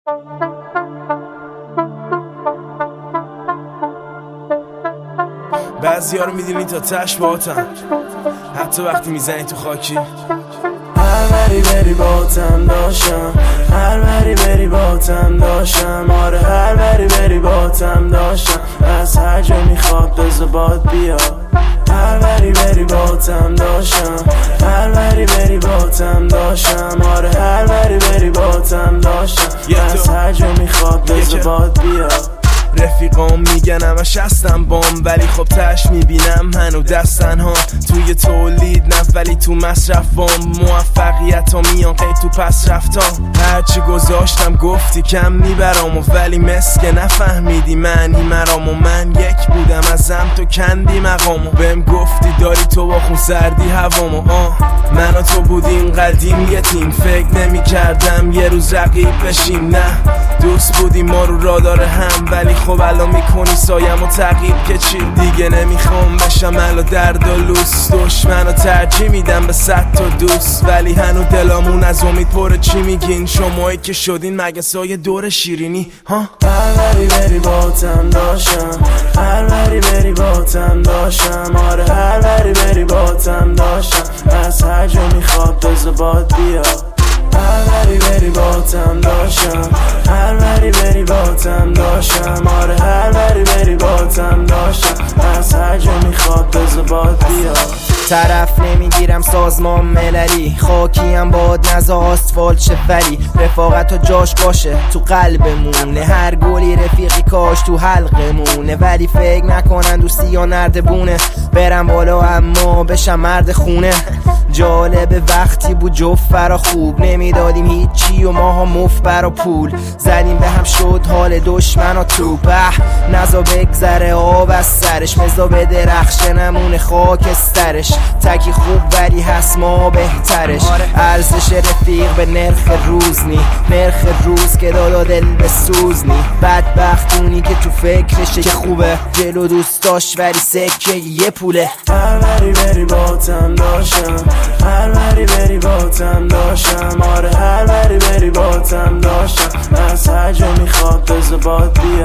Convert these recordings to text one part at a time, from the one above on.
بعضی‌ها رو می‌دونی تا تش باهاتن، حتی وقتی میزنی تو خاکی. هر بری بری باهاتم داشتم، هر بری بری باهاتم داشتم، آره هر بری بری باهاتم داشتم. از هر جا میخواد بذار باد بیا. هر بری بری باهاتم داشتم، هر بری بری باهاتم داشتم، آره هر بری بری باهاتم داشتم. از هر جا میخواد بذار باد بیا. رفیقام میگن همش هستم بام، ولی خب تش میبینم هنو دستن ها توی تولید نه ولی تو مصرف وام. موفقیت ها میان قید تو پس رفتا، هرچی گذاشتم گفتی کم میبرام و ولی مسکه نفهمیدی معنی مرام. و من یک بودم ازم تو کندی مقامو، بهم گفتی داری تو با خون سردی هوامو. من و تو بودیم قدیم یه تیم، فکر نمی کردم یه روز رقیب بشیم. نه دوست بودیم ما رو رادار هم، ولی خب الان میکنی سایم و تعقیب که چی. دیگه نمیخوام بشم الان درد و لوس، دشمن رو ترجیح میدم به 100 تا دوست. ولی هنو دلامون از امید پره. چی میگین شمایی که شدین مگه سایه دور شیرینی ها؟ هر بری بری باهاتم داشتم، هر بری بری باهاتم داشتم، آره هر بری بری باهاتم داشتم. از هر جا میخواد بذار باد بیا. هر بری بری باهاتم داشتم، هر بری بری باهاتم داشتم، آره هر بری بری باهاتم داشتم. از هر جا میخواد بذار باد بیا. طرف نمیگیرم سازمان مللی، خاکیم باد نزا آسفالت شه، ولی رفاقت و جاش باشه تو قلبمونه. هر گلی رفیقی کاش تو حلقمونه، ولی فکر نکنن دوستی یا نردبونه. برم بالا اما بشم مرد خونه. جالب وقتی بود جفت فرا خوب نمیدادیم هیچی و ماها مفت برا پول. زدیم به هم شد حال دشمن و تو نزا بگذره آب از سرش، مزا به درخشه نمونه خاکسترش. تکی خوب ولی هست ما بهترش. ارزش رفیق به نرخ روز نی، نرخ روز که دادا دل به سوز نی. بدبختونی که تو فکرشه که خوبه، جلو دوست داشت ولی سکه یه پوله. هر بری بری باهاتم داشتم، هر بری بری باهاتم داشتم، آره هر بری بری باهاتم داشتم. از هر جا میخواد بذار باد بیا.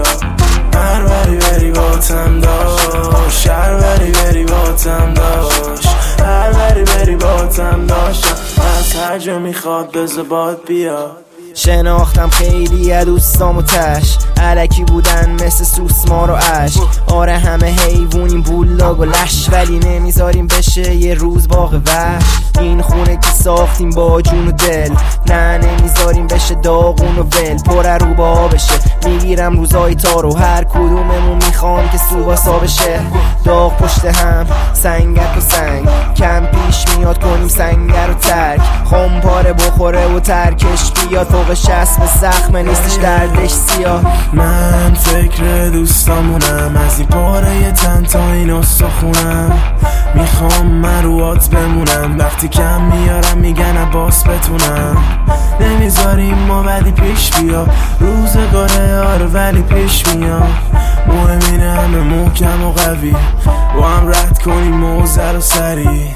هر بری بری باهاتم داشت، هر بری بری باهاتم داشت، هر بری بری باهاتم داشتم. از هر جا میخواد بذار باد بیا. شناختم خیلی از دوستام و تش، علکی بودن مثل سوسمار و عشق. آره همه حیوونیم بولاگ و لش، ولی نمیذاریم بشه یه روز باغ وحش. این خونه که ساختیم با جون و دل، نه نمیذاریم بشه داغون و ول. پر رو با بشه میگیرم روزای تارو، هر کدوممون میخوام که سوباسا بشه. داغ پشت هم سنگک و سنگ، کم پیش میاد کنیم سنگر و ترک. خم پاره بخوره و ترکش بیاد فوق شست به زخمه نیستش دردش سیاه. من فکر دوستامونم، از این پاره تن تا این استخونم. میخوام من روات بمونم، وقتی کم میارم میگن عباس بتونم. نمیذاریم ما ولی پیش بیا، روزگاره آره ولی پیش میاد. مهم اینه همه محکم و قوی با هم رد کنیم موزه رو سری.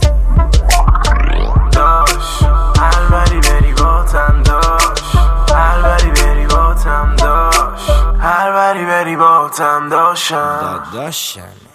داش هر بری بری باتم داش، هر بری بری باتم داش، هر بری بری باتم داشتم.